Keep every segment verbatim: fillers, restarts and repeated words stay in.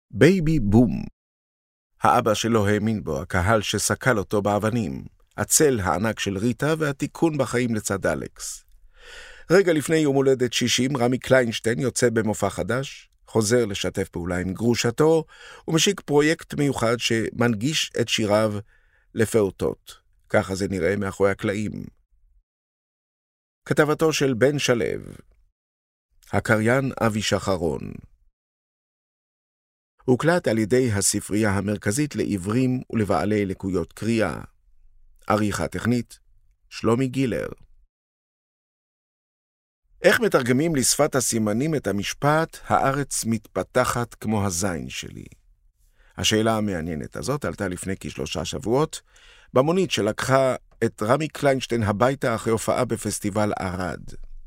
בייבי בום. האבא שלו האמין בו, הקהל שסקל אותו באבנים, הצל הענק של ריטה והתיקון בחיים לצד אלכס. רגע לפני יום הולדת שישים, רמי קליינשטיין יוצא במופע חדש, חוזר לשתף פעולה עם גרושתו, ומשיק פרויקט מיוחד שמנגיש את שיריו לפעוטות. ככה זה נראה מאחורי הקלעים. כתבתו של בן שלו, הקריין אבי שחרון. הוקלט על ידי הספרייה המרכזית לעברים ולבעלי לקויות קריאה. עריכה טכנית, שלומי גילר. איך מתרגמים לשפת הסימנים את המשפט "הארץ מתפתחת כמו הזין שלי"? השאלה המעניינת הזאת עלתה לפני כשלושה שבועות, במונית שלקחה את רמי קליינשטיין הביתה אחרי הופעה בפסטיבל ערד.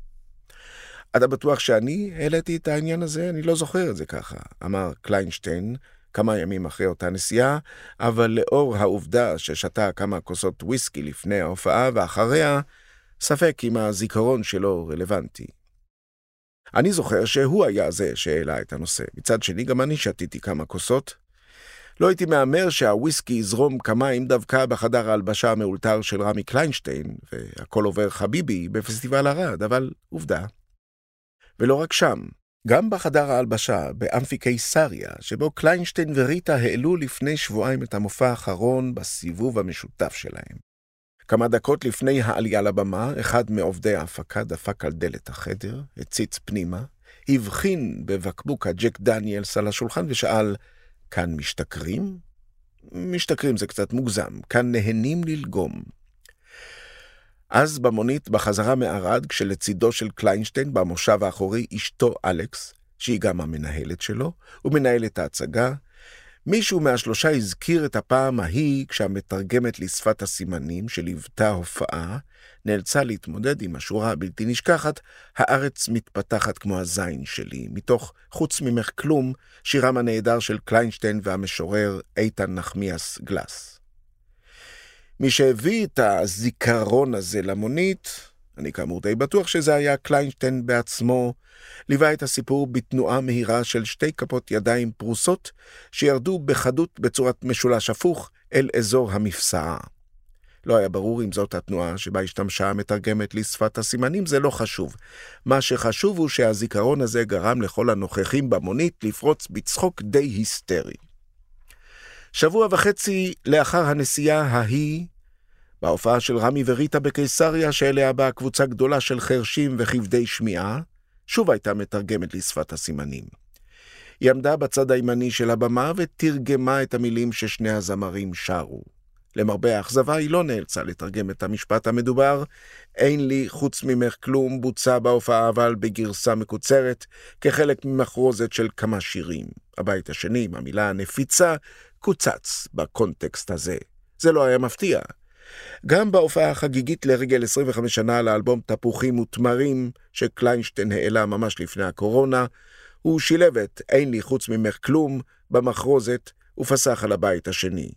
אתה בטוח שאני העליתי את העניין הזה? אני לא זוכר את זה ככה, אמר קליינשטיין כמה ימים אחרי אותה נסיעה, אבל לאור העובדה ששתה כמה כוסות וויסקי לפני ההופעה ואחריה, ספק אם הזיכרון שלו רלוונטי. אני זוכר שהוא היה זה שהעלה את הנושא. מצד שני, גם אני שתיתי כמה כוסות. לא הייתי מאמר שהוויסקי יזרום כמיים דווקא בחדר ההלבשה המאולתר של רמי קליינשטיין, והכל עובר חביבי בפסטיבל ערד, אבל עובדה. ולא רק שם, גם בחדר ההלבשה באמפי קיסריה, שבו קליינשטיין וריטה העלו לפני שבועיים את המופע האחרון בסיבוב המשותף שלהם. כמה דקות לפני העלייה לבמה, אחד מעובדי ההפקה דפק על דלת החדר, הציץ פנימה, הבחין בבקבוק הג'ק דניאלס על השולחן ושאל, כאן משתכרים? משתכרים זה קצת מוגזם, כאן נהנים ללגום. אז במונית בחזרה מערד, כשלצידו של קליינשטיין במושב האחורי אשתו אלכס, שהיא גם המנהלת שלו, ומנהלת ההצגה, מישהו מהשלושה הזכיר את הפעם ההיא כשהמתרגמת לשפת הסימנים שליוותה הופעה, נאלצה להתמודד עם השורה הבלתי נשכחת, הארץ מתפתחת כמו הזין שלי, מתוך חוץ ממך כלום, שירם הנהדר של קליינשטיין והמשורר איתן נחמיאס גלס. מי שהביא את הזיכרון הזה למונית, אני כאמור די בטוח שזה היה קליינשטיין בעצמו, ליווה את הסיפור בתנועה מהירה של שתי כפות ידיים פרוסות, שירדו בחדות בצורת משולש הפוך אל אזור המפסעה. לא היה ברור אם זאת התנועה שבה השתמשה המתרגמת לשפת הסימנים, זה לא חשוב. מה שחשוב הוא שהזיכרון הזה גרם לכל הנוכחים במונית לפרוץ בצחוק די היסטרי. שבוע וחצי לאחר הנסיעה ההיא, בהופעה של רמי וריטה בקיסריה, שאליה באה קבוצה גדולה של חרשים וכבדי שמיעה, שוב הייתה מתרגמת לשפת הסימנים. היא עמדה בצד הימני של הבמה ותרגמה את המילים ששני הזמרים שרו. למרבה האכזבה היא לא נאלצה לתרגם את המשפט המדובר, אין לי חוץ ממך כלום בוצע בהופעה אבל בגרסה מקוצרת, כחלק ממחרוזת של כמה שירים. הבית השני, עם המילה הנפיצה, קוצץ בקונטקסט הזה. זה לא היה מפתיע. גם בהופעה החגיגית לרגל עשרים וחמש שנה לאלבום תפוחים ותמרים, שקליינשטיין העלה ממש לפני הקורונה, הוא שילב את אין לי חוץ ממך כלום במחרוזת ופסח על הבית השני.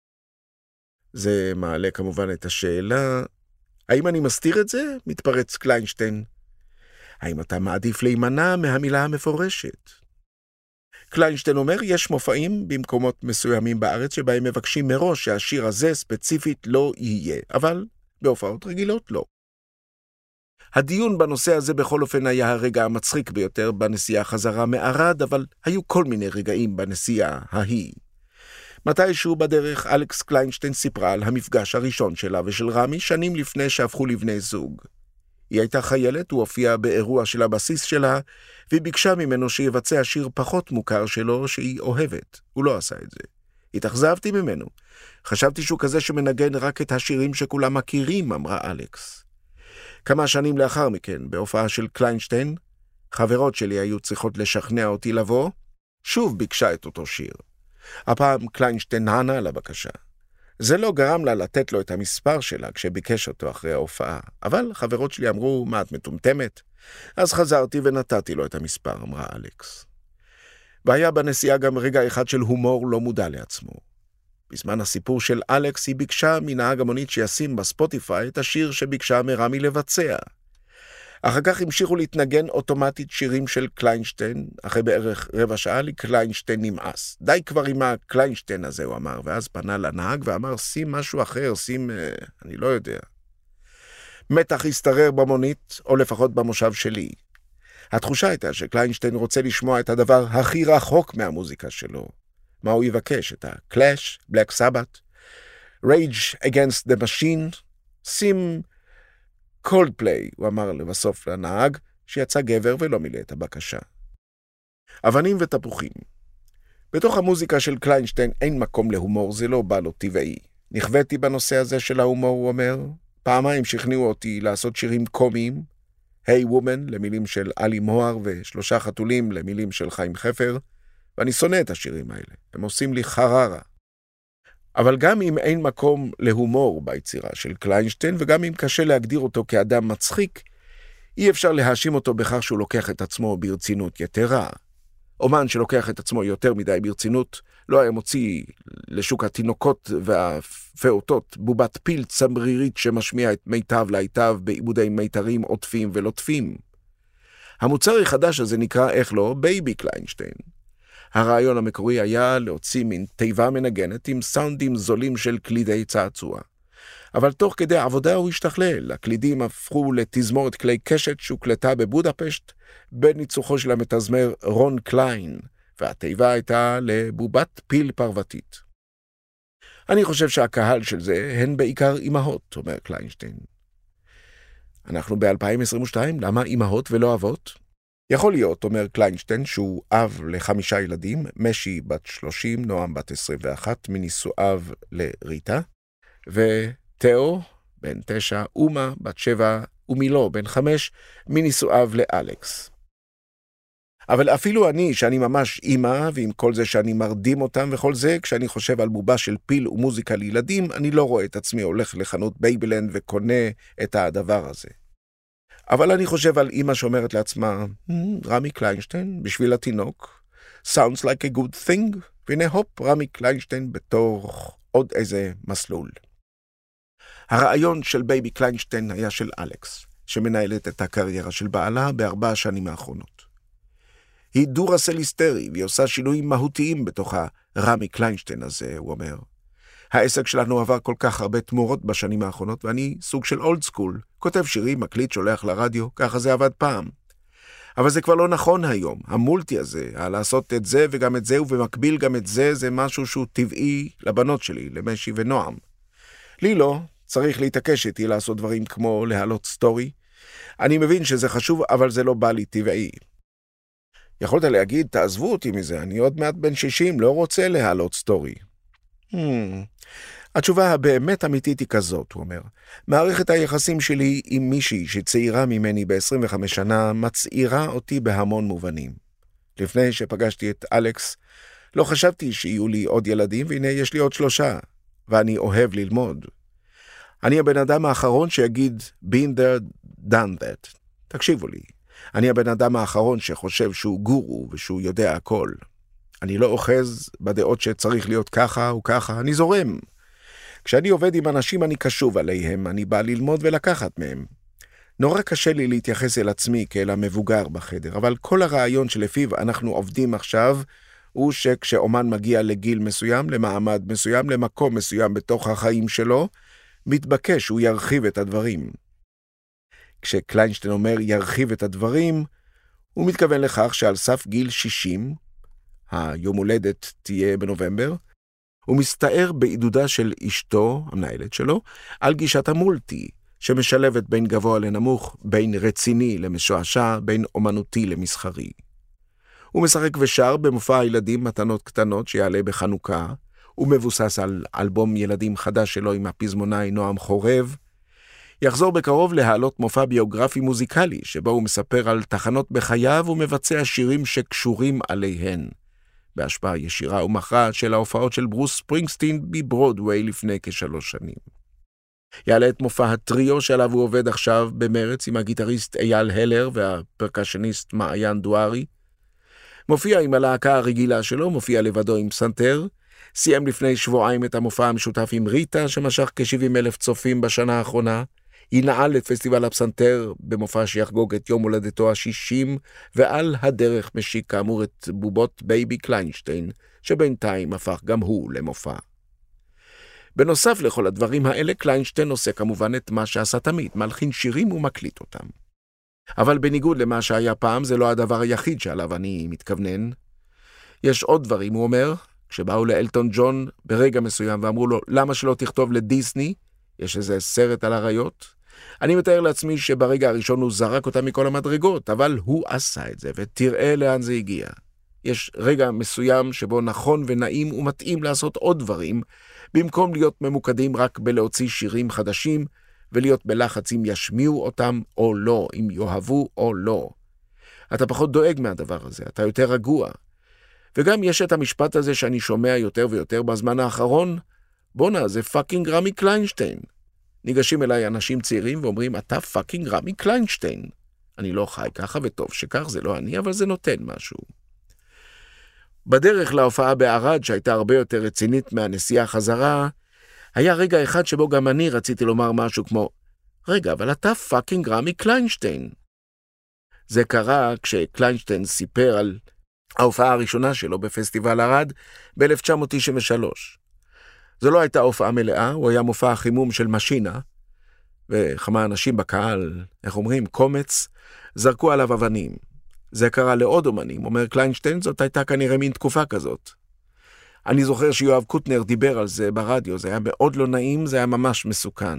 זה מעלה כמובן את השאלה, האם אני מסתיר את זה? מתפרץ קליינשטיין. האם אתה מעדיף להימנע מהמילה המפורשת? קליינשטיין אומר, יש מופעים במקומות מסוימים בארץ שבהם מבקשים מראש שהשיר הזה ספציפית לא יהיה, אבל בהופעות רגילות לא. הדיון בנושא הזה בכל אופן היה הרגע המצחיק ביותר בנסיעה חזרה מערד, אבל היו כל מיני רגעים בנסיעה ההיא. מתישהו בדרך אלכס קליינשטיין סיפרה על המפגש הראשון שלה ושל רמי שנים לפני שהפכו לבני זוג. היא הייתה חיילת, הוא הופיע באירוע של הבסיס שלה, והיא ביקשה ממנו שיבצע שיר פחות מוכר שלו שהיא אוהבת. הוא לא עשה את זה. התאכזבתי ממנו. חשבתי שהוא כזה שמנגן רק את השירים שכולם מכירים, אמרה אלכס. כמה שנים לאחר מכן, בהופעה של קליינשטיין, חברות שלי היו צריכות לשכנע אותי לבוא, שוב ביקשה את אותו שיר. הפעם קליינשטיין נענה לבקשה. זה לא גרם לה לתת לו את המספר שלה כשביקש אותו אחרי ההופעה, אבל חברות שלי אמרו, מה את מטומטמת? אז חזרתי ונתתי לו את המספר, אמרה אלכס. והיה בנסיעה גם רגע אחד של הומור לא מודע לעצמו. בזמן הסיפור של אלכס היא ביקשה מנהג המונית שישים בספוטיפיי את השיר שביקשה מרמי לבצע. אחר כך המשיכו להתנגן אוטומטית שירים של קליינשטיין, אחרי בערך רבע שעה לי קליינשטיין נמאס. די כבר עם הקליינשטיין הזה, הוא אמר, ואז פנה לנהג ואמר, שים משהו אחר, שים, אה, אני לא יודע. מתח הסתרר במונית, או לפחות במושב שלי. התחושה הייתה שקליינשטיין רוצה לשמוע את הדבר הכי רחוק מהמוזיקה שלו. מה הוא יבקש? את ה-Clash, Black Sabbath, Rage Against the Machine, שים Coldplay, הוא אמר לבסוף לנהג, שיצא גבר ולא מילא את הבקשה. אבנים ותפוחים. בתוך המוזיקה של קליינשטיין אין מקום להומור, זה לא בא לו טבעי. נכוויתי בנושא הזה של ההומור, הוא אומר. פעמיים שכנעו אותי לעשות שירים קומיים, היי וומן למילים של אלי מוהר ושלושה חתולים למילים של חיים חפר, ואני שונא את השירים האלה, הם עושים לי חררה. אבל גם אם אין מקום להומור ביצירה של קליינשטיין, וגם אם קשה להגדיר אותו כאדם מצחיק, אי אפשר להאשים אותו בכך שהוא לוקח את עצמו ברצינות יתרה. אומן שלוקח את עצמו יותר מדי ברצינות, לא היה מוציא לשוק התינוקות והפעוטות בובת פיל צמרירית שמשמיע את מיטב להיטב בעיבודי מיתרים עוטפים ולוטפים. המוצר החדש הזה נקרא, איך לא, בייבי קליינשטיין. הרעיון המקורי היה להוציא מין תיבה מנגנת עם סאונדים זולים של קלידי צעצוע. אבל תוך כדי עבודה הוא השתכלל, הקלידים הפכו לתזמורת כלי קשת שהוקלטה בבודפשט בניצוחו של המתזמר רון קליין, והתיבה הייתה לבובת פיל פרוותית. אני חושב שהקהל של זה הן בעיקר אמהות, אומר קליינשטיין. אנחנו ב-אלפיים עשרים ושתיים, למה אמהות ולא אבות? יכול להיות, אומר קליינשטיין, שהוא אב לחמישה ילדים, משי בת שלושים, נועם בת עשרים ואחת, מנישואיו לריטה, ותאו, בן תשע, אומה, בת שבע, ומילו, בן חמש, מנישואיו לאלכס. אבל אפילו אני, שאני ממש אימא, ועם כל זה שאני מרדים אותם וכל זה, כשאני חושב על בובה של פיל ומוזיקה לילדים, אני לא רואה את עצמי הולך לחנות בייבלנד וקונה את הדבר הזה. אבל אני חושב על אימא שאומרת לעצמה, רמי קליינשטיין, בשביל התינוק, sounds like a good thing, והנה הופ, רמי קליינשטיין בתור עוד איזה מסלול. הרעיון של בייבי קליינשטיין היה של אלכס, שמנהלת את הקריירה של בעלה בארבע השנים האחרונות. היא דורה סליסטרי, והיא עושה שינויים מהותיים בתוך הרמי קליינשטיין הזה, הוא אומר. העסק שלנו עבר כל כך הרבה תמורות בשנים האחרונות, ואני סוג של אולד סקול, כותב שירים, מקליט, שולח לרדיו, ככה זה עבד פעם. אבל זה כבר לא נכון היום. המולטי הזה, לעשות את זה וגם את זה, ובמקביל גם את זה, זה משהו שהוא טבעי לבנות שלי, למשי ונועם. לי לא, צריך להתעקש איתי לעשות דברים כמו להעלות סטורי. אני מבין שזה חשוב, אבל זה לא בא לי טבעי. יכולת להגיד, תעזבו אותי מזה, אני עוד מעט בן שישים, לא רוצה להעלות סטורי. Hmm. התשובה הבאמת אמיתית היא כזאת, הוא אומר. מערכת היחסים שלי עם מישהי שצעירה ממני ב-עשרים וחמש שנה מצעירה אותי בהמון מובנים. לפני שפגשתי את אלכס, לא חשבתי שיהיו לי עוד ילדים, והנה יש לי עוד שלושה, ואני אוהב ללמוד. אני הבן אדם האחרון שיגיד, been there, done that. תקשיבו לי, אני הבן אדם האחרון שחושב שהוא גורו ושהוא יודע הכל. אני לא אוחז בדעות שצריך להיות ככה או ככה, אני זורם. כשאני עובד עם אנשים אני קשוב עליהם, אני בא ללמוד ולקחת מהם. נורא קשה לי להתייחס אל עצמי כאל המבוגר בחדר, אבל כל הרעיון שלפיו אנחנו עובדים עכשיו, הוא שכשאומן מגיע לגיל מסוים, למעמד מסוים, למקום מסוים בתוך החיים שלו, מתבקש הוא ירחיב את הדברים. כשקליינשטיין אומר ירחיב את הדברים, הוא מתכוון לכך שעל סף גיל שישים, היום הולדת תהיה בנובמבר, הוא מסתער בעידודה של אשתו, המנהלת שלו, על גישת המולטי, שמשלבת בין גבוה לנמוך, בין רציני למשועשע, בין אומנותי למסחרי. הוא משחק ושר במופע הילדים מתנות קטנות שיעלה בחנוכה, הוא מבוסס על אלבום ילדים חדש שלו עם הפזמונאי נועם חורב, יחזור בקרוב להעלות מופע ביוגרפי מוזיקלי, שבו הוא מספר על תחנות בחייו ומבצע שירים שקשורים עליהן, בהשפעה ישירה ומכרעת של ההופעות של ברוס ספרינגסטין בברודוויי לפני כשלוש שנים. יעלה את מופע הטריו שעליו הוא עובד עכשיו במרץ עם הגיטריסט אייל הלר והפרקשניסט מעיין דוארי. מופיע עם הלהקה הרגילה שלו, מופיע לבדו עם פסנתר, סיים לפני שבועיים את המופע המשותף עם ריטה שמשך כ-שבעים אלף צופים בשנה האחרונה, ינעל את פסטיבל הפסנתר במופע שיחגוג את יום הולדתו ה-שישים, ועל הדרך משיק כאמור את בובות בייבי קליינשטיין, שבינתיים הפך גם הוא למופע. בנוסף לכל הדברים האלה, קליינשטיין עושה כמובן את מה שעשה תמיד, מלחין שירים ומקליט אותם. אבל בניגוד למה שהיה פעם, זה לא הדבר היחיד שעליו אני מתכוונן. יש עוד דברים, הוא אומר, כשבאו לאלטון ג'ון ברגע מסוים ואמרו לו, למה שלא תכתוב לדיסני? יש איזה סרט על הריות. אני מתאר לעצמי שברגע הראשון הוא זרק אותה מכל המדרגות, אבל הוא עשה את זה, ותראה לאן זה הגיע. יש רגע מסוים שבו נכון ונעים ומתאים לעשות עוד דברים, במקום להיות ממוקדים רק בלהוציא שירים חדשים, ולהיות בלחץ אם ישמיעו אותם או לא, אם יאהבו או לא. אתה פחות דואג מהדבר הזה, אתה יותר רגוע. וגם יש את המשפט הזה שאני שומע יותר ויותר בזמן האחרון, בונה, זה פאקינג רמי קליינשטיין. ניגשים אליי אנשים צעירים ואומרים, אתה פאקינג רמי קליינשטיין. אני לא חי ככה וטוב שכך, זה לא אני, אבל זה נותן משהו. בדרך להופעה בערד, שהייתה הרבה יותר רצינית מהנסיעה חזרה, היה רגע אחד שבו גם אני רציתי לומר משהו כמו, רגע, אבל אתה פאקינג רמי קליינשטיין. זה קרה כשקליינשטיין סיפר על ההופעה הראשונה שלו בפסטיבל ערד ב-אלף תשע מאות תשעים ושלוש. זו לא הייתה הופעה מלאה, הוא היה מופע חימום של משינה, וכמה אנשים בקהל, איך אומרים, קומץ, זרקו עליו אבנים. זה קרה לעוד אומנים, אומר קליינשטיין, זאת הייתה כנראה מין תקופה כזאת. אני זוכר שיואב קוטנר דיבר על זה ברדיו, זה היה מאוד לא נעים, זה היה ממש מסוכן.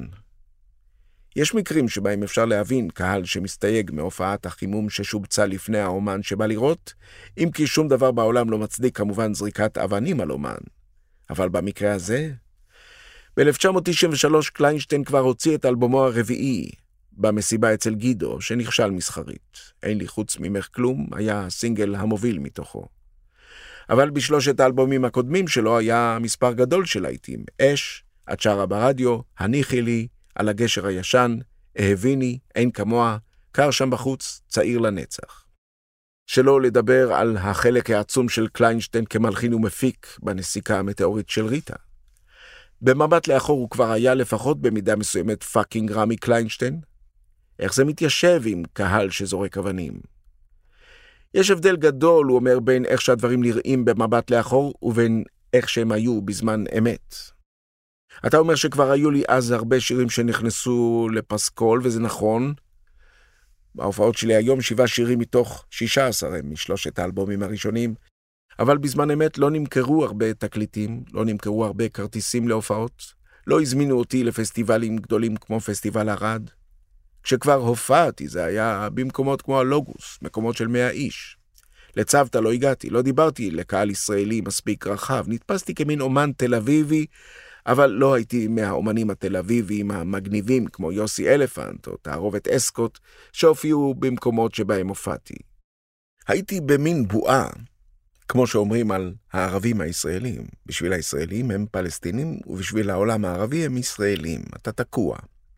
יש מקרים שבהם אפשר להבין קהל שמסתייג מהופעת החימום ששובצה לפני האומן שבא לראות, אם כי שום דבר בעולם לא מצדיק כמובן זריקת אבנים על אומן. אבל במקרה הזה, ב-אלף תשע מאות תשעים ושלוש קליינשטיין כבר הוציא את אלבומו הרביעי, במסיבה אצל גידו, שנכשל מסחרית. אין לי חוץ ממך כלום, היה הסינגל המוביל מתוכו. אבל בשלושת האלבומים הקודמים שלו היה מספר גדול של להיטים. אש, את שרה ברדיו, הניחי לי, על הגשר הישן, אהביני, אין כמוה, קר שם בחוץ, צעיר לנצח. שלא לדבר על החלק העצום של קליינשטיין כמלחין ומפיק בנסיקה המטאורית של ריטה. במבט לאחור הוא כבר היה לפחות במידה מסוימת פאקינג רמי קליינשטיין. איך זה מתיישב עם קהל שזורק אבנים? יש הבדל גדול, הוא אומר, בין איך שהדברים נראים במבט לאחור ובין איך שהם היו בזמן אמת. אתה אומר שכבר היו לי אז הרבה שירים שנכנסו לפסקול, וזה נכון. בהופעות שלי היום שבעה שירים מתוך שישה עשר הם משלושת האלבומים הראשונים, אבל בזמן אמת לא נמכרו הרבה תקליטים, לא נמכרו הרבה כרטיסים להופעות, לא הזמינו אותי לפסטיבלים גדולים כמו פסטיבל ערד. כשכבר הופעתי זה היה במקומות כמו הלוגוס, מקומות של מאה איש. לצוותא לא הגעתי, לא דיברתי לקהל ישראלי מספיק רחב, נתפסתי כמין אומן תל אביבי, אבל לא הייתי מהאומנים התל אביביים המגניבים כמו יוסי אלפנט או תערובת אסקוט שהופיעו במקומות שבהם הופעתי. הייתי במין בועה, כמו שאומרים על הערבים הישראלים. בשביל הישראלים הם פלסטינים ובשביל העולם הערבי הם ישראלים. אתה תקוע.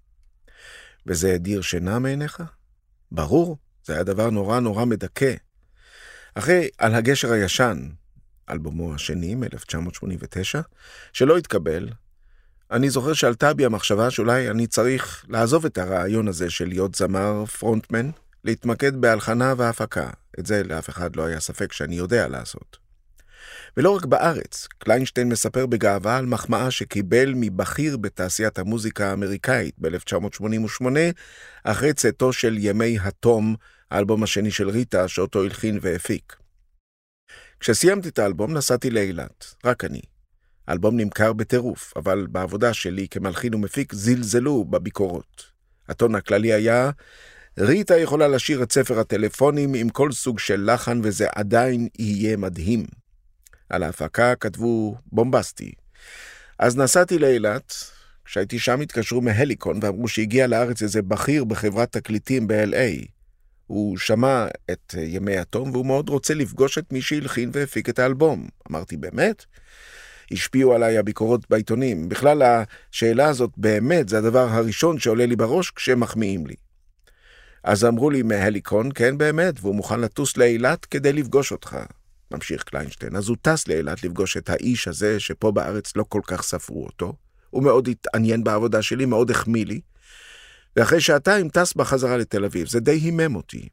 וזה הדיר שינה מעיניך? ברור, זה היה דבר נורא נורא מדכא. אחרי על הגשר הישן, אלבומו השני מ-אלף תשע מאות שמונים ותשע, שלא התקבל, אני זוכר שעלתה בי המחשבה שאולי אני צריך לעזוב את הרעיון הזה של להיות זמר פרונטמן, להתמקד בהלחנה וההפקה. את זה לאף אחד לא היה ספק שאני יודע לעשות. ולא רק בארץ, קליינשטיין מספר בגאווה על מחמאה שקיבל מבכיר בתעשיית המוזיקה האמריקאית ב-אלף תשע מאות שמונים ושמונה, אחרי צאתו של ימי התום, האלבום השני של ריטה, שאותו הלחין והפיק. כשסיימתי את האלבום נסעתי לאילת, רק אני. האלבום נמכר בטירוף, אבל בעבודה שלי כמלחין ומפיק זלזלו בביקורות. הטון הכללי היה, ריטה יכולה לשיר את ספר הטלפונים עם כל סוג של לחן וזה עדיין יהיה מדהים. על ההפקה כתבו בומבסטי. אז נסעתי לאילת, כשהייתי שם התקשרו מהליקון ואמרו שהגיע לארץ איזה בכיר בחברת תקליטים ב-אל איי. הוא שמע את ימי התום והוא מאוד רוצה לפגוש את מי שהלחין והפיק את האלבום. אמרתי, באמת? השפיעו עליי הביקורות בעיתונים. בכלל השאלה הזאת באמת זה הדבר הראשון שעולה לי בראש כשמחמיאים לי. אז אמרו לי מהליקון, כן באמת, והוא מוכן לטוס לאילת כדי לפגוש אותך. ממשיך קליינשטיין. אז הוא טס לאילת לפגוש את האיש הזה שפה בארץ לא כל כך ספרו אותו. הוא מאוד התעניין בעבודה שלי, מאוד החמיא לי. ואחרי שעתיים טס בחזרה לתל אביב. זה די הימם אותי.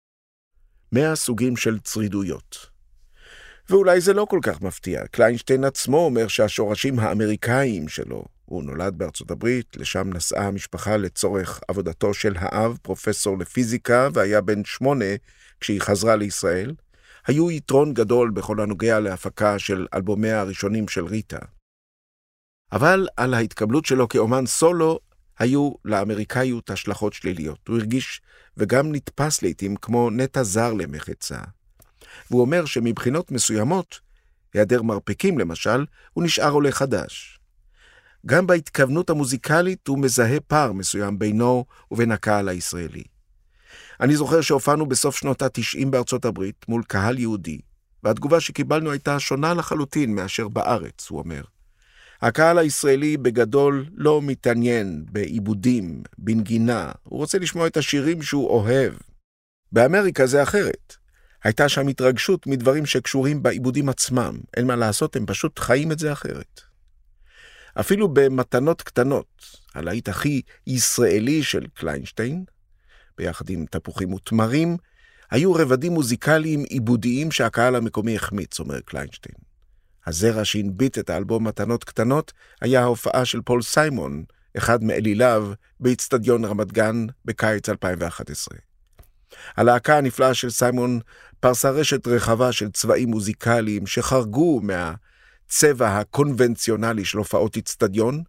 מאה סוגים של צרידויות. ואולי זה לא כל כך מפתיע. קליינשטיין עצמו אומר שהשורשים האמריקאיים שלו, הוא נולד בארצות הברית, לשם נסעה המשפחה לצורך עבודתו של האב, פרופסור לפיזיקה, והיה בן שמונה כשהיא חזרה לישראל, היו יתרון גדול בכל הנוגע להפקה של אלבומיה הראשונים של ריטה. אבל על ההתקבלות שלו כאומן סולו, היו לאמריקאיות השלכות שליליות. הוא הרגיש וגם נתפס לעתים כמו נטע זר למחצה. והוא אומר שמבחינות מסוימות, היעדר מרפקים למשל, הוא נשאר עולה חדש. גם בהתכוונות המוזיקלית הוא מזהה פער מסוים בינו ובין הקהל הישראלי. אני זוכר שהופענו בסוף שנות ה-תשעים בארצות הברית מול קהל יהודי, והתגובה שקיבלנו הייתה שונה לחלוטין מאשר בארץ, הוא אומר. הקהל הישראלי בגדול לא מתעניין בעיבודים, בנגינה, הוא רוצה לשמוע את השירים שהוא אוהב. באמריקה זה אחרת. הייתה שם התרגשות מדברים שקשורים בעיבודים עצמם, אין מה לעשות, הם פשוט חיים את זה אחרת. אפילו במתנות קטנות, הלהיט הכי ישראלי של קליינשטיין, ביחד עם תפוחים ותמרים, היו רבדים מוזיקליים עיבודיים שהקהל המקומי החמיץ, אומר קליינשטיין. הזרע שהנביט את האלבום מתנות קטנות היה ההופעה של פול סיימון, אחד מאליליו, באצטדיון רמת גן בקיץ אלפיים ואחת עשרה. הלהקה הנפלאה של סיימון פרסה רשת רחבה של צבעים מוזיקליים שחרגו מהצבע הקונבנציונלי של הופעות אצטדיון,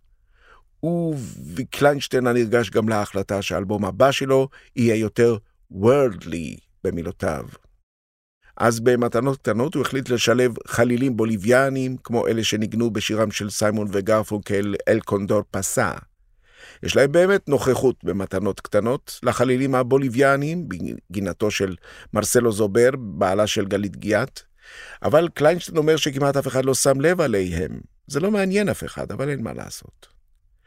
וקליינשטיין נרגש גם להחלטה שהאלבום הבא שלו יהיה יותר worldly במילותיו. אז במתנות קטנות הוא החליט לשלב חלילים בוליביאנים, כמו אלה שניגנו בשירם של סיימון וגרפונקל אל קונדור פסה. יש להם באמת נוכחות במתנות קטנות לחלילים הבוליביאנים, בגינתו של מרסלו זובר, בעלה של גלית גיאת, אבל קליינשטיין אומר שכמעט אף אחד לא שם לב עליהם. זה לא מעניין אף אחד, אבל אין מה לעשות.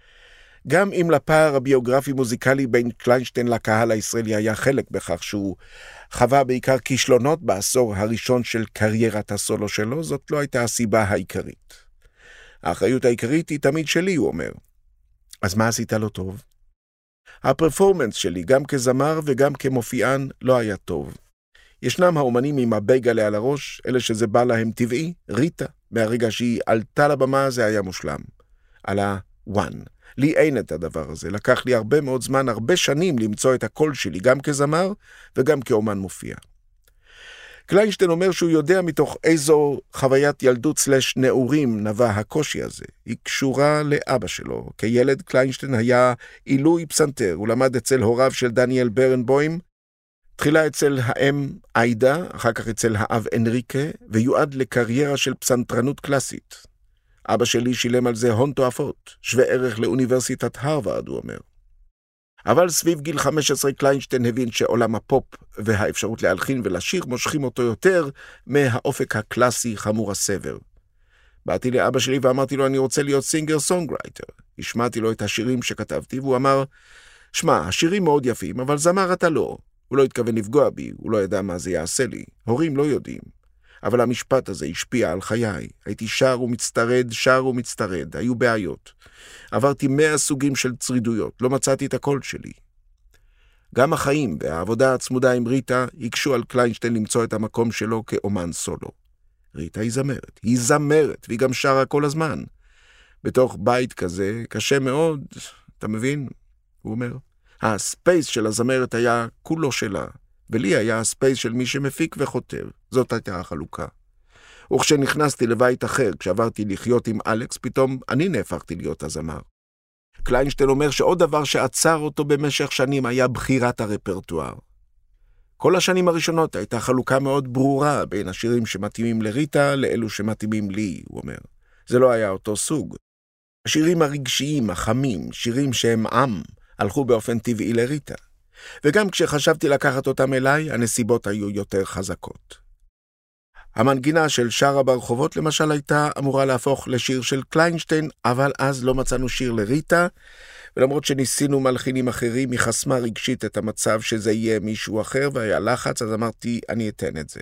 גם אם לפער הביוגרפי-מוזיקלי בין קליינשטיין לקהל הישראלי היה חלק בכך שהוא חווה בעיקר כישלונות בעשור הראשון של קריירת הסולו שלו, זאת לא הייתה הסיבה העיקרית. האחריות העיקרית היא תמיד שלי, הוא אומר. אז מה עשית לו טוב? הפרפורמנס שלי, גם כזמר וגם כמופיען, לא היה טוב. ישנם האומנים עם הבייגלה על הראש, אלה שזה בא להם טבעי, ריטה, מהרגע שהיא עלתה לבמה זה היה מושלם. על ה-one. לי אין את הדבר הזה, לקח לי הרבה מאוד זמן, הרבה שנים למצוא את הקול שלי, גם כזמר וגם כאומן מופיע. קליינשטיין אומר שהוא יודע מתוך איזו חוויית ילדות סלש נעורים נבע הקושי הזה. היא קשורה לאבא שלו. כילד קליינשטיין היה עילוי פסנתר, הוא למד אצל הוריו של דניאל ברנבוים, תחילה אצל האם איידה, אחר כך אצל האב אנריקה, ויועד לקריירה של פסנתרנות קלאסית. אבא שלי שילם על זה הון תועפות, שווה ערך לאוניברסיטת הרווארד, הוא אומר. אבל סביב גיל חמש עשרה קליינשטיין הבין שעולם הפופ והאפשרות להלחין ולשיר מושכים אותו יותר מהאופק הקלאסי חמור הסבר. באתי לאבא שלי ואמרתי לו אני רוצה להיות סינגר סונגרייטר. השמעתי לו את השירים שכתבתי והוא אמר, שמע, השירים מאוד יפים, אבל זמר אתה לא. הוא לא התכוון לפגוע בי, הוא לא ידע מה זה יעשה לי. הורים לא יודעים. אבל המשפט הזה השפיע על חיי. הייתי שר ומצטרד, שר ומצטרד. היו בעיות. עברתי מאה סוגים של צרידויות. לא מצאתי את הקול שלי. גם החיים והעבודה הצמודה עם ריטה הקשו על קליינשטיין למצוא את המקום שלו כאומן סולו. ריטה היא זמרת. היא זמרת, והיא גם שרה כל הזמן. בתוך בית כזה, קשה מאוד, אתה מבין? הוא אומר. הספייס של הזמרת היה כולו שלה. ולי היה הספייס של מי שמפיק וחותר. זאת הייתה החלוקה. וכשנכנסתי לבית אחר, כשעברתי לחיות עם אלכס, פתאום אני נהפכתי להיות הזמר. קליינשטיין אומר שעוד דבר שעצר אותו במשך שנים היה בחירת הרפרטואר. כל השנים הראשונות הייתה חלוקה מאוד ברורה בין השירים שמתאימים לריטה לאלו שמתאימים לי, הוא אומר. זה לא היה אותו סוג. השירים הרגשיים, החמים, שירים שהם עם, הלכו באופן טבעי לריטה. וגם כשחשבתי לקחת אותם אליי, הנסיבות היו יותר חזקות. המנגינה של שרה ברחובות למשל הייתה אמורה להפוך לשיר של קליינשטיין, אבל אז לא מצאנו שיר לריטה, ולמרות שניסינו מלחינים אחרים, היא חסמה רגשית את המצב שזה יהיה מישהו אחר, והיה לחץ, אז אמרתי, אני אתן את זה.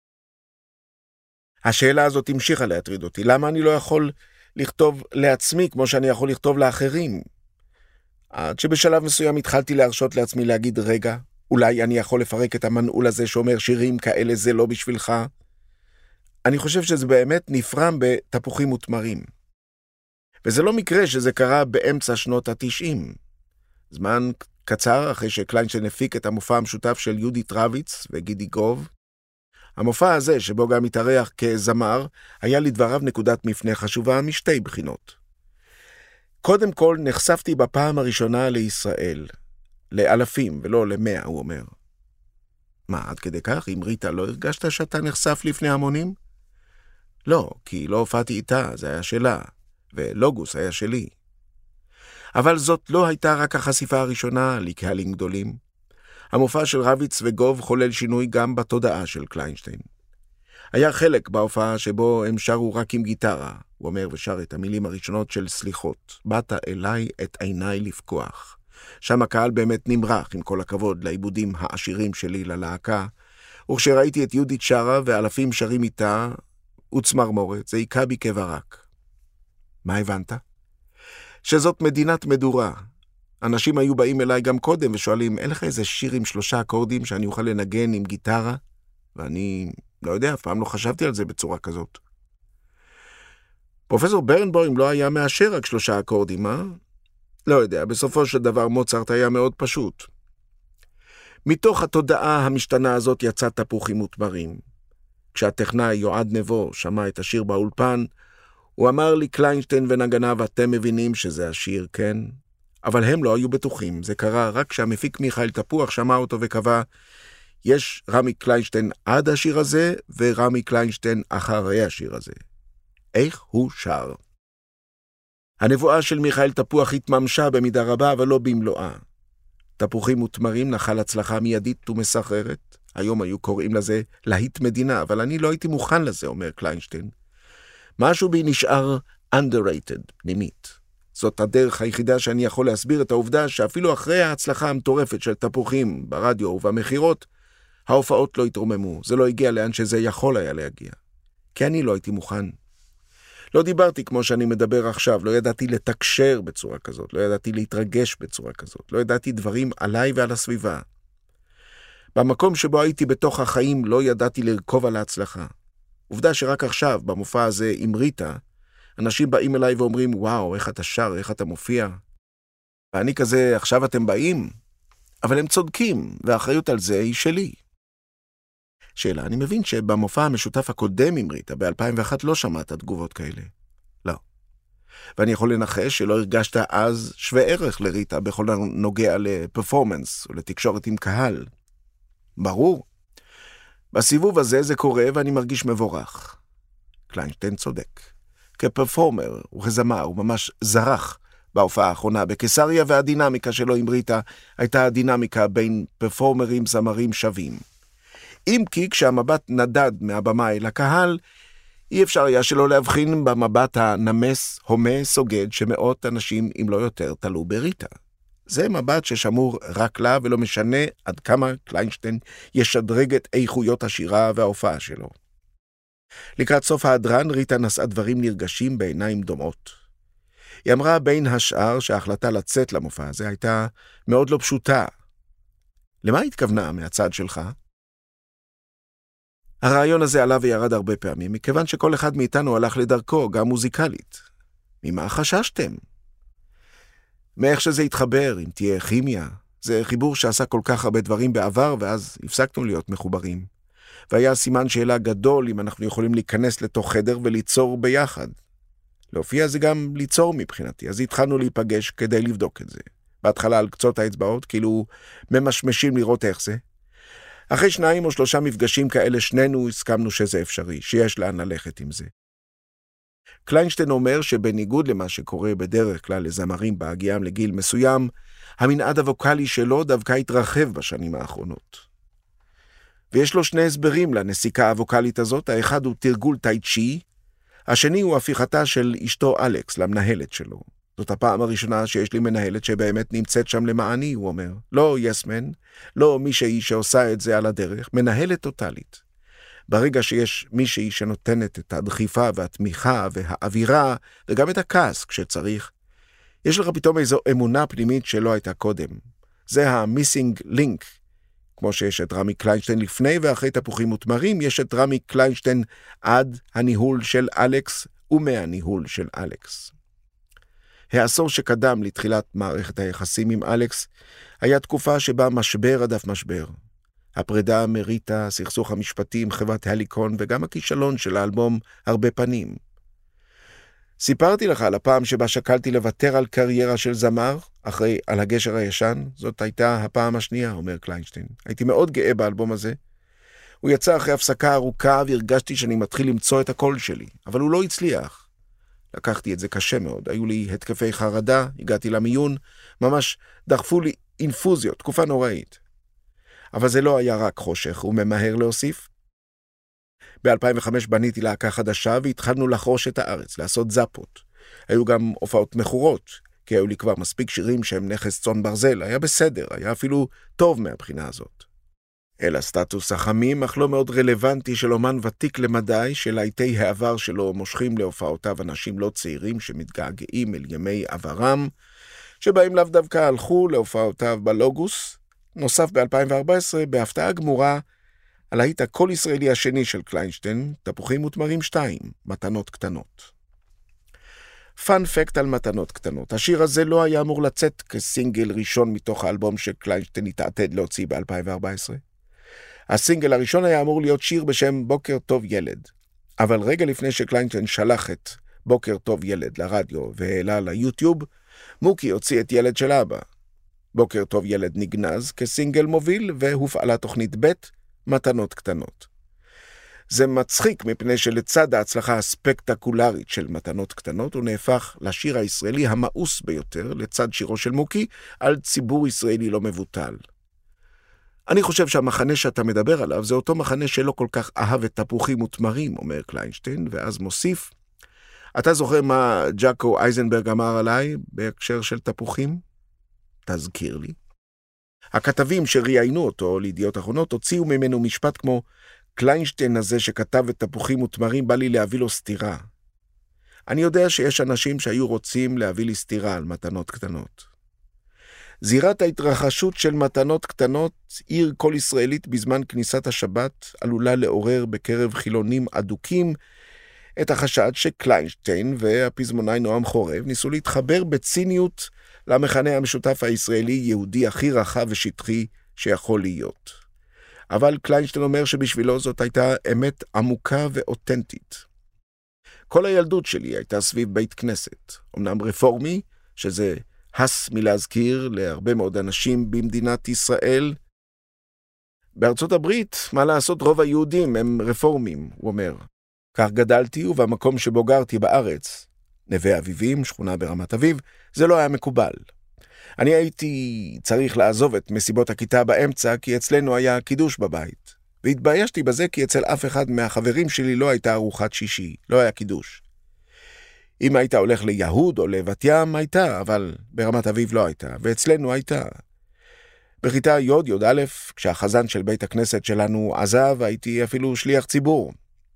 השאלה הזאת המשיכה להטריד אותי, למה אני לא יכול לכתוב לעצמי כמו שאני יכול לכתוב לאחרים? עד שבשלב מסוים התחלתי להרשות לעצמי להגיד, רגע, אולי אני יכול לפרק את המנעול הזה שאומר שירים כאלה זה לא בשבילך. אני חושב שזה באמת נפרם בתפוחים ותמרים. וזה לא מקרה שזה קרה באמצע שנות התשעים. זמן קצר אחרי שקליינשטיין הפיק את המופע המשותף של יהודית רביץ וגידי גוב. המופע הזה, שבו גם התארח כזמר, היה לדבריו נקודת מפנה חשובה משתי בחינות. קודם כל נחשפתי בפעם הראשונה לישראל, לאלפים ולא למאה, הוא אומר. מה, עד כדי כך? אם ריטה לא הרגשת שאתה נחשף לפני המונים? לא, כי לא הופעתי איתה, זה היה שלה, ולוגוס היה שלי. אבל זאת לא הייתה רק החשיפה הראשונה לקהלים גדולים. המופע של רביץ וגוב חולל שינוי גם בתודעה של קליינשטיין. היה חלק בהופעה שבו הם שרו רק עם גיטרה, הוא אומר ושר את המילים הראשונות של סליחות, באת אליי את עיניי לפקוח. שם הקהל באמת נמרח עם כל הכבוד לעיבודים העשירים שלי ללהקה, וכשראיתי את יהודית שרה ואלפים שרים איתה, וצמרמורת, זה עיקה בי כברק. מה הבנת? שזאת מדינת מדורה. אנשים היו באים אליי גם קודם ושואלים, אין לך איזה שיר עם שלושה אקורדים שאני אוכל לנגן עם גיטרה? ואני לא יודע, אף פעם לא חשבתי על זה בצורה כזאת. פרופסור ברנבוים לא היה מאשר רק שלושה אקורדים, אה? לא יודע, בסופו של דבר מוצרט היה מאוד פשוט. מתוך התודעה המשתנה הזאת יצא תפוחים ותמרים. כשהטכנאי יועד נבו שמע את השיר באולפן, הוא אמר לי, קליינשטיין ונגניו, אתם מבינים שזה השיר, כן? אבל הם לא היו בטוחים. זה קרה רק כשהמפיק מיכאל תפוח שמע אותו וקבע, יש רמי קליינשטיין עד השיר הזה, ורמי קליינשטיין אחרי השיר הזה. איך הוא שר? הנבואה של מיכאל תפוח התממשה במידה רבה, אבל לא במלואה. תפוחים ותמרים נחל הצלחה מיידית ומסחררת. היום היו קוראים לזה להיט מדינה, אבל אני לא הייתי מוכן לזה, אומר קליינשטיין. משהו בי נשאר underrated, פנימית. זאת הדרך היחידה שאני יכול להסביר את העובדה שאפילו אחרי ההצלחה המטורפת של תפוחים ברדיו ובמחירות, ההופעות לא התרוממו. זה לא הגיע לאן שזה יכול היה להגיע. כי אני לא הייתי מוכן. לא דיברתי כמו שאני מדבר עכשיו, לא ידעתי לתקשר בצורה כזאת, לא ידעתי להתרגש בצורה כזאת, לא ידעתי דברים עליי ועל הסביבה. במקום שבו הייתי בתוך החיים לא ידעתי לרכוב על ההצלחה. עובדה שרק עכשיו, במופע הזה עם ריטה, אנשים באים אליי ואומרים, וואו, איך אתה שר, איך אתה מופיע. ואני כזה, עכשיו אתם באים? אבל הם צודקים, והאחריות על זה היא שלי. שאלה, אני מבין שבמופע המשותף הקודם עם ריטה, ב-אלפיים ואחת לא שמעת תגובות כאלה. לא. ואני יכול לנחש שלא הרגשת אז שווה ערך לריטה, בכל הנוגע לפרפורמנס, או לתקשורת עם קהל. ברור. בסיבוב הזה זה קורה ואני מרגיש מבורך. קליינשטיין צודק. כפרפורמר וכזמר הוא ממש זרח בהופעה האחרונה בקיסריה, והדינמיקה שלו עם ריטה הייתה הדינמיקה בין פרפורמרים זמרים שווים. אם כי כשהמבט נדד מהבמה אל הקהל, אי אפשר היה שלא להבחין במבט הנמס, הומה, סוגד, שמאות אנשים אם לא יותר תלו בריטה. זה מבט ששמור רק לה, ולא משנה עד כמה קליינשטיין ישדרג את איכויות השירה וההופעה שלו. לקראת סוף ההדרן, ריטה נשאה דברים נרגשים בעיניים דומעות. היא אמרה בין השאר שההחלטה לצאת למופע הזה הייתה מאוד לא פשוטה. למה התכוונה מהצד שלך? הרעיון הזה עלה וירד הרבה פעמים, מכיוון שכל אחד מאיתנו הלך לדרכו, גם מוזיקלית. ממה חששתם? מאיך שזה התחבר, אם תהיה כימיה. זה חיבור שעשה כל כך הרבה דברים בעבר, ואז הפסקנו להיות מחוברים. והיה סימן שאלה גדול אם אנחנו יכולים להיכנס לתוך חדר וליצור ביחד. להופיע זה גם ליצור מבחינתי, אז התחלנו להיפגש כדי לבדוק את זה. בהתחלה על קצות האצבעות, כאילו ממשמשים לראות איך זה. אחרי שניים או שלושה מפגשים כאלה, שנינו הסכמנו שזה אפשרי, שיש לאן ללכת עם זה. קליינשטיין אומר שבניגוד למה שקורה בדרך כלל לזמרים בהגיעם לגיל מסוים, המנעד הווקלי שלו דווקא התרחב בשנים האחרונות. ויש לו שני הסברים לנסיקה הווקלית הזאת, האחד הוא תרגול טאי צ'י, השני הוא הפיכתה של אשתו אלכס למנהלת שלו. זאת הפעם הראשונה שיש לי מנהלת שבאמת נמצאת שם למעני, הוא אומר. לא יסמן, לא מישהי שעושה את זה על הדרך, מנהלת טוטלית. ברגע שיש מישהי שנותנת את הדחיפה והתמיכה והאווירה, וגם את הכעס כשצריך, יש לך פתאום איזו אמונה פנימית שלא הייתה קודם. זה ה-missing link. כמו שיש את רמי קליינשטיין לפני ואחרי תפוחים ותמרים, יש את רמי קליינשטיין עד הניהול של אלכס ומהניהול של אלכס. העשור שקדם לתחילת מערכת היחסים עם אלכס היה תקופה שבה משבר עדף משבר. הפרידה מריטה, הסכסוך המשפטי עם חברת הליקון וגם הכישלון של האלבום הרבה פנים. סיפרתי לך על הפעם שבה שקלתי לוותר על קריירה של זמר, אחרי על הגשר הישן. זאת הייתה הפעם השנייה, אומר קליינשטיין. הייתי מאוד גאה באלבום הזה. הוא יצא אחרי הפסקה ארוכה והרגשתי שאני מתחיל למצוא את הקול שלי, אבל הוא לא הצליח. לקחתי את זה קשה מאוד. היו לי התקפי חרדה, הגעתי למיון, ממש דחפו לי אינפוזיות, תקופה נוראית. אבל זה לא היה רק חושך, הוא ממהר להוסיף. ב-אלפיים וחמש בניתי להקה חדשה והתחלנו לחרוש את הארץ, לעשות זאפות. היו גם הופעות מחורות, כי היו לי כבר מספיק שירים שהם נכס צאן ברזל. היה בסדר, היה אפילו טוב מהבחינה הזאת. אל הסטטוס החמים, אך לא מאוד רלוונטי של אומן ותיק למדי, שלעיתי העבר שלו מושכים להופעותיו אנשים לא צעירים שמתגעגעים אל ימי עברם, שבהם לאו דווקא הלכו להופעותיו בלוגוס. נוסף ב-אלפיים וארבע עשרה בהפתעה גמורה, הלהיט הקול ישראלי השני של קליינשטיין, תפוחים ותמרים שתיים, מתנות קטנות. פאנ פקט על מתנות קטנות. השיר הזה לא היה אמור לצאת כסינגל ראשון מתוך האלבום שקליינשטיין התעתד להוציא ב-אלפיים וארבע עשרה. הסינגל הראשון היה אמור להיות שיר בשם בוקר טוב ילד. אבל רגע לפני שקליינשטיין שלח את בוקר טוב ילד לרדיו והעלה ליוטיוב, מוקי הוציא את ילד של אבא. בוקר טוב ילד נגנז כסינגל מוביל והופעלה תוכנית ב' מתנות קטנות. זה מצחיק מפני שלצד ההצלחה הספקטקולרית של מתנות קטנות, הוא נהפך לשיר הישראלי המאוס ביותר לצד שירו של מוקי על ציבור ישראלי לא מבוטל. אני חושב שהמחנה שאתה מדבר עליו זה אותו מחנה שלא כל כך אהב את תפוחים ותמרים, אומר קליינשטיין, ואז מוסיף, אתה זוכר מה ג'אקו אייזנברג אמר עליי בהקשר של תפוחים? תזכיר לי. הכתבים שראיינו אותו לידיעות אחרונות הוציאו ממנו משפט כמו, קליינשטיין הזה שכתב את תפוחים ותמרים בא לי להביא לו סתירה. אני יודע שיש אנשים שהיו רוצים להביא לי סתירה על מתנות קטנות. זירת ההתרחשות של מתנות קטנות, עיר כל ישראלית בזמן כניסת השבת, עלולה לעורר בקרב חילונים אדוקים את החשד שקליינשטיין והפזמונאי נועם חורב ניסו להתחבר בציניות למחנה המשותף הישראלי-יהודי הכי רחב ושטחי שיכול להיות. אבל קליינשטיין אומר שבשבילו זאת הייתה אמת עמוקה ואותנטית. כל הילדות שלי הייתה סביב בית כנסת, אמנם רפורמי, שזה הס מלהזכיר להרבה מאוד אנשים במדינת ישראל. בארצות הברית, מה לעשות, רוב היהודים הם רפורמים, הוא אומר. כך גדלתי, ובמקום שבו גרתי בארץ, נווה אביבים, שכונה ברמת אביב, זה לא היה מקובל. אני הייתי צריך לעזוב את מסיבות הכיתה באמצע, כי אצלנו היה קידוש בבית. והתביישתי בזה כי אצל אף אחד מהחברים שלי לא הייתה ארוחת שישי, לא היה קידוש. אם היית הולך ליהוד או לבת ים, הייתה, אבל ברמת אביב לא הייתה, ואצלנו הייתה. בכיתה י' י' א', כשהחזן של בית הכנסת שלנו עזב, הייתי אפילו שליח ציבור.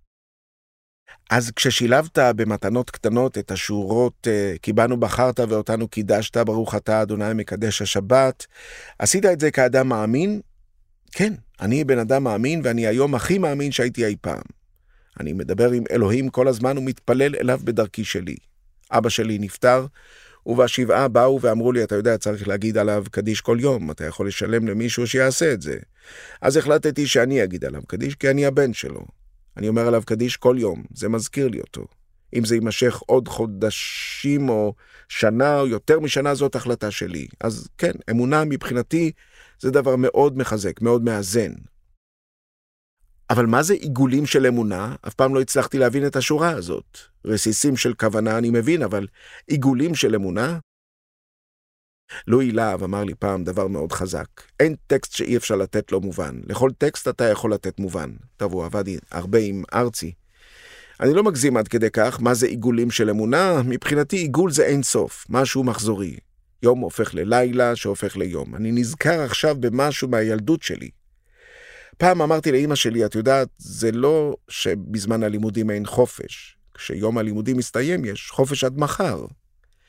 אז כששילבת במתנות קטנות את השורות, כי בנו בחרת ואותנו קידשת, ברוך אתה אדוני מקדש השבת, עשית את זה כאדם מאמין? כן, אני בן אדם מאמין, ואני היום הכי מאמין שהייתי אי פעם. אני מדבר עם אלוהים כל הזמן ומתפלל אליו בדרכי שלי. אבא שלי נפטר, ובשבעה באו ואמרו לי, אתה יודע, צריך להגיד עליו קדיש כל יום, אתה יכול לשלם למישהו שיעשה את זה. אז החלטתי שאני אגיד עליו קדיש, כי אני הבן שלו. אני אומר עליו קדיש כל יום, זה מזכיר לי אותו. אם זה יימשך עוד חודשים או שנה או יותר משנה, זאת החלטה שלי. אז כן, אמונה מבחינתי זה דבר מאוד מחזק, מאוד מאזן. אבל מה זה עיגולים של אמונה? אף פעם לא הצלחתי להבין את השורה הזאת. רסיסים של כוונה אני מבין, אבל עיגולים של אמונה? לואי להב אמר לי פעם דבר מאוד חזק. אין טקסט שאי אפשר לתת לו מובן. לכל טקסט אתה יכול לתת מובן. טוב, הוא עבד הרבה עם ארצי. אני לא מגזים עד כדי כך. מה זה עיגולים של אמונה? מבחינתי עיגול זה אין סוף, משהו מחזורי. יום הופך ללילה שהופך ליום. אני נזכר עכשיו במשהו מהילדות שלי. פעם אמרתי לאמא שלי, את יודעת, זה לא שבזמן הלימודים אין חופש. כשיום הלימודים מסתיים יש חופש עד מחר.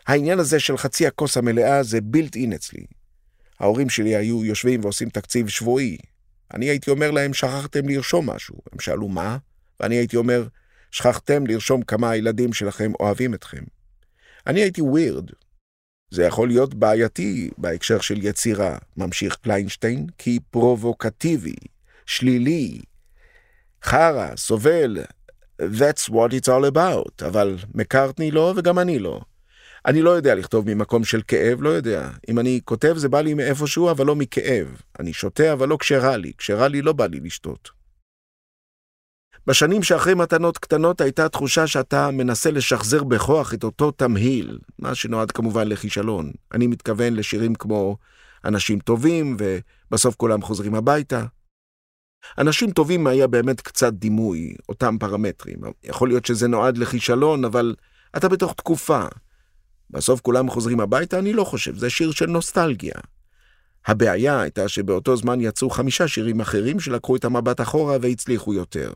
העניין הזה של חצי הכוס המלאה זה בילט אין אצלי. ההורים שלי היו יושבים ועושים תקציב שבועי. אני הייתי אומר להם, שכחתם לרשום משהו. הם שאלו מה? ואני הייתי אומר, שכחתם לרשום כמה הילדים שלכם אוהבים אתכם. אני הייתי ווירד. זה יכול להיות בעייתי בהקשר של יצירה, ממשיך קליינשטיין, כי פרובוקטיבי, שלילי, חרה, סובל, that's what it's all about, אבל מקארטני לא וגם אני לא. אני לא יודע לכתוב ממקום של כאב, לא יודע. אם אני כותב זה בא לי מאיפשהו, אבל לא מכאב. אני שותה, אבל לא כשרע לי. כשרע לי לא בא לי לשתות. בשנים שאחרי מתנות קטנות הייתה תחושה שאתה מנסה לשחזר בכוח את אותו תמהיל, מה שנועד כמובן לכישלון. אני מתכוון לשירים כמו אנשים טובים, ובסוף כולם חוזרים הביתה. אנשים טובים היה באמת קצת דימוי, אותם פרמטרים. יכול להיות שזה נועד לכישלון, אבל אתה בתוך תקופה. בסוף כולם חוזרים הביתה, אני לא חושב, זה שיר של נוסטלגיה. הבעיה הייתה שבאותו זמן יצאו חמישה שירים אחרים שלקחו את המבט אחורה והצליחו יותר.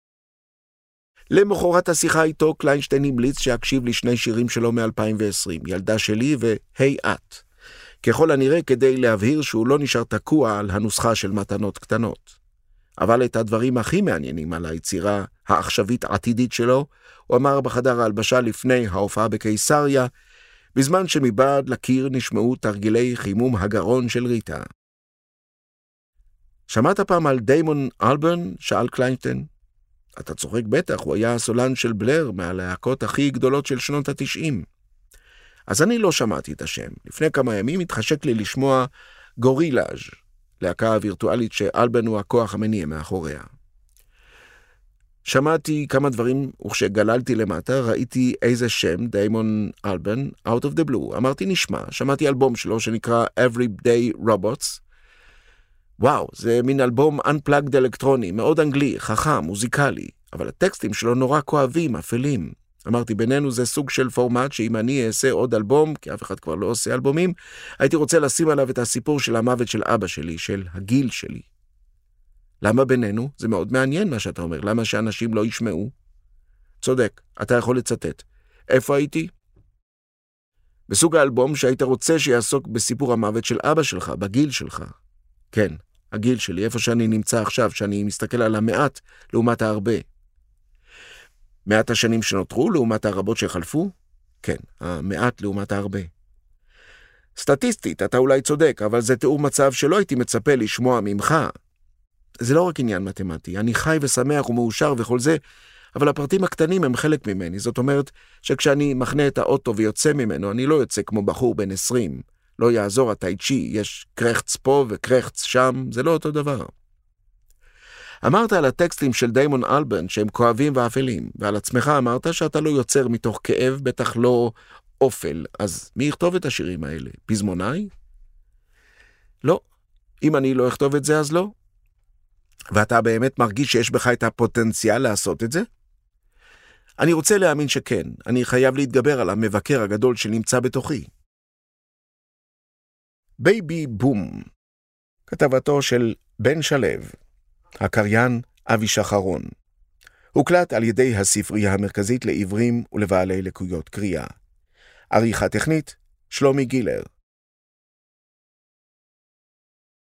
למחרת השיחה איתו, קליינשטיין המליץ שאקשיב לי שני שירים שלו מ-אלפיים ועשרים, ילדה שלי והי את. ככל הנראה כדי להבהיר שהוא לא נשאר תקוע על הנוסחה של מתנות קטנות. אבל את הדברים הכי מעניינים על היצירה העכשווית עתידית שלו, הוא אמר בחדר ההלבשה לפני ההופעה בקיסריה, בזמן שמבעד לקיר נשמעו תרגילי חימום הגרון של ריטה. שמעת פעם על דיימון אלברן? שאל קליינשטיין. אתה צוחק בטח, הוא היה הסולן של בלר מהלהקות הכי גדולות של שנות התשעים. אז אני לא שמעתי את השם. לפני כמה ימים התחשק לי לשמוע גורילאז', להקה וירטואלית שאלברן הוא הכוח המניע מאחוריה. שמעתי כמה דברים, וכשגללתי למטה ראיתי איזה שם, דיימון אלברן, Out of the Blue. אמרתי נשמע, שמעתי אלבום שלו שנקרא Everyday Robots. וואו, זה מין אלבום Unplugged אלקטרוני, מאוד אנגלי, חכם, מוזיקלי, אבל הטקסטים שלו נורא כואבים, אפלים. אמרתי, בינינו זה סוג של פורמט שאם אני אעשה עוד אלבום, כי אף אחד כבר לא עושה אלבומים, הייתי רוצה לשים עליו את הסיפור של המוות של אבא שלי, של הגיל שלי. למה בינינו? זה מאוד מעניין מה שאתה אומר. למה שאנשים לא ישמעו? צודק, אתה יכול לצטט. איפה הייתי? בסוג האלבום שהיית רוצה שיעסוק בסיפור המוות של אבא שלך, בגיל שלך. כן, הגיל שלי, איפה שאני נמצא עכשיו, שאני מסתכל על המעט לעומת הרבה. מעט השנים שנותרו לעומת הרבות שחלפו? כן, המעט לעומת הרבה. סטטיסטית, אתה אולי צודק, אבל זה תיאור מצב שלא הייתי מצפה לשמוע ממך. זה לא רק עניין מתמטי, אני חי ושמח ומאושר וכל זה, אבל הפרטים הקטנים הם חלק ממני. זאת אומרת שכשאני מכנה את האוטו ויוצא ממנו, אני לא יוצא כמו בחור בן עשרים. לא יעזור הטייצ'י, יש קרחץ פה וקרחץ שם, זה לא אותו דבר. אמרת על הטקסטים של דיימון אלברן שהם כואבים ואפלים, ועל עצמך אמרת שאתה לא יוצר מתוך כאב, בטח לא אופל, אז מי יכתוב את השירים האלה? פזמונאי? לא. אם אני לא אכתוב את זה, אז לא. ואתה באמת מרגיש שיש בך את הפוטנציאל לעשות את זה? אני רוצה להאמין שכן, אני חייב להתגבר על המבקר הגדול שנמצא בתוכי. בייבי בום, כתבתו של בן שלב, הקריין אבי שחרון, הוקלט על ידי הספרייה המרכזית לעברים ולבעלי לקויות קריאה. עריכה טכנית, שלומי גילר.